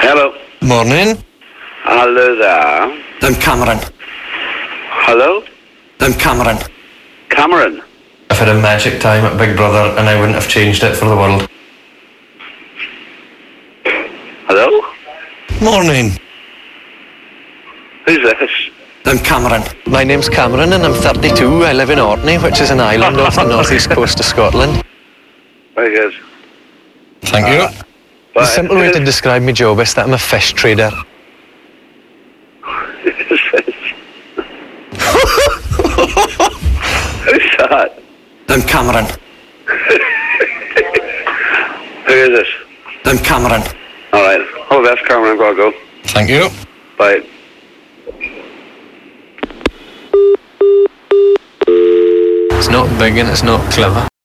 Hello. Morning. Hello there. I'm Cameron. Hello? I'm Cameron. Cameron? I've had a magic time at Big Brother and I wouldn't have changed it for the world. Hello? Morning. Who's this? I'm Cameron. My name's Cameron and I'm 32. I live in Orkney, which is an island off the northeast coast of Scotland. Very good. Thank you. The But simple way to describe my job is that I'm a fish trader. Who's that? I'm Cameron. Who is this? I'm Cameron. Alright. All the best, Cameron. I've got to go. Thank you. Bye. It's not big and it's not clever.